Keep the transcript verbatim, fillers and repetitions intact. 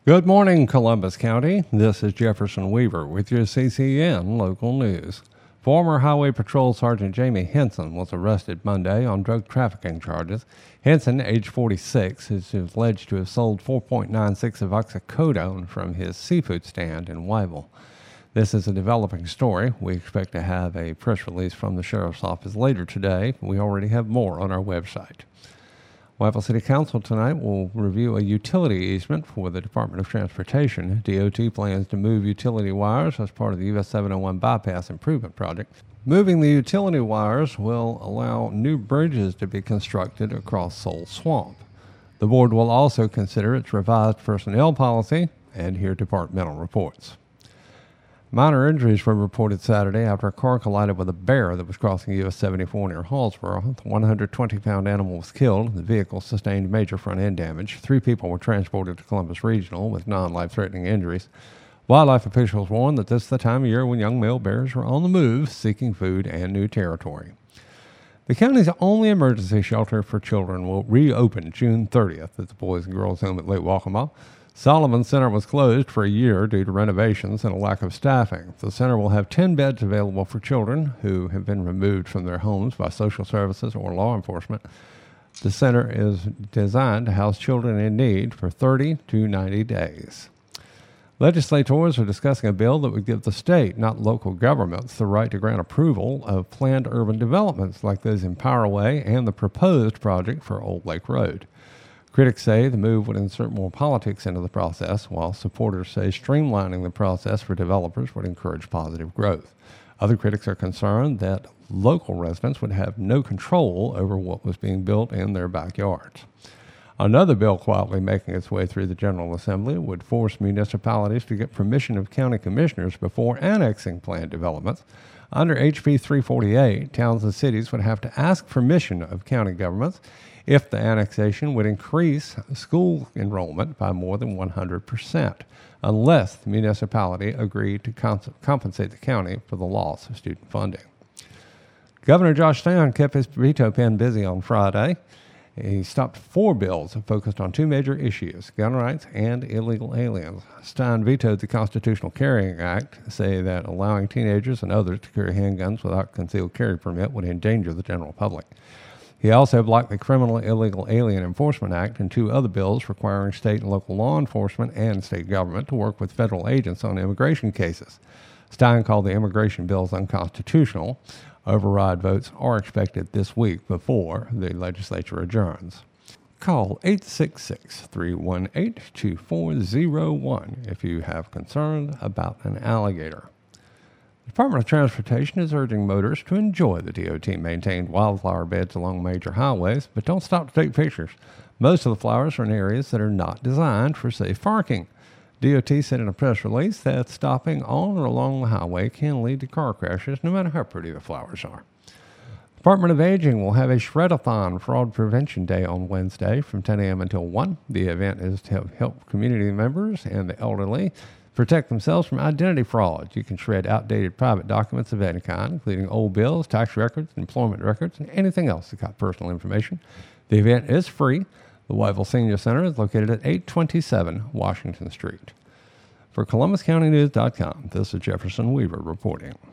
Good morning, Columbus County. This is Jefferson Weaver with your C C N local news. Former Highway Patrol Sergeant Jamie Henson was arrested Monday on drug trafficking charges. Henson, age forty-six, is alleged to have sold four point nine six of oxycodone from his seafood stand in Wyville. This is a developing story. We expect to have a press release from the Sheriff's Office later today. We already have more on our website. Wyville City Council tonight will review a utility easement for the Department of Transportation. D O T plans to move utility wires as part of the U S seven oh one bypass improvement project. Moving the utility wires will allow new bridges to be constructed across Soul Swamp. The board will also consider its revised personnel policy and hear departmental reports. Minor injuries were reported Saturday after a car collided with a bear that was crossing U S seventy-four near Hallsboro. The one hundred twenty pound animal was killed. The vehicle sustained major front-end damage. Three people were transported to Columbus Regional with non-life-threatening injuries. Wildlife officials warned that this is the time of year when young male bears are on the move, seeking food and new territory. The county's only emergency shelter for children will reopen June thirtieth at the Boys and Girls Home at Lake Waccamaw. Solomon Center was closed for a year due to renovations and a lack of staffing. The center will have ten beds available for children who have been removed from their homes by social services or law enforcement. The center is designed to house children in need for thirty to ninety days. Legislators are discussing a bill that would give the state, not local governments, the right to grant approval of planned urban developments like those in Powerway and the proposed project for Old Lake Road. Critics say the move would insert more politics into the process, while supporters say streamlining the process for developers would encourage positive growth. Other critics are concerned that local residents would have no control over what was being built in their backyards. Another bill quietly making its way through the General Assembly would force municipalities to get permission of county commissioners before annexing planned developments. Under H B three forty-eight, towns and cities would have to ask permission of county governments if the annexation would increase school enrollment by more than one hundred percent, unless the municipality agreed to cons- compensate the county for the loss of student funding. Governor Josh Stein kept his veto pen busy on Friday. He stopped four bills that focused on two major issues, gun rights and illegal aliens. Stein vetoed the Constitutional Carrying Act, saying that allowing teenagers and others to carry handguns without concealed carry permit would endanger the general public. He also blocked the Criminal Illegal Alien Enforcement Act and two other bills requiring state and local law enforcement and state government to work with federal agents on immigration cases. Stein called the immigration bills unconstitutional. Override votes are expected this week before the legislature adjourns. Call eight six six, three one eight, two four zero one if you have concern about an alligator. The Department of Transportation is urging motorists to enjoy the D O T-maintained wildflower beds along major highways, but don't stop to take pictures. Most of the flowers are in areas that are not designed for safe parking. D O T said in a press release that stopping on or along the highway can lead to car crashes, no matter how pretty the flowers are. The Department of Aging will have a Shred-a-thon Fraud Prevention Day on Wednesday from ten a.m. until one. The event is to help community members and the elderly protect themselves from identity fraud. You can shred outdated private documents of any kind, including old bills, tax records, employment records, and anything else that got personal information. The event is free. The Wyville Senior Center is located at eight twenty-seven Washington Street. For Columbus County News dot com, this is Jefferson Weaver reporting.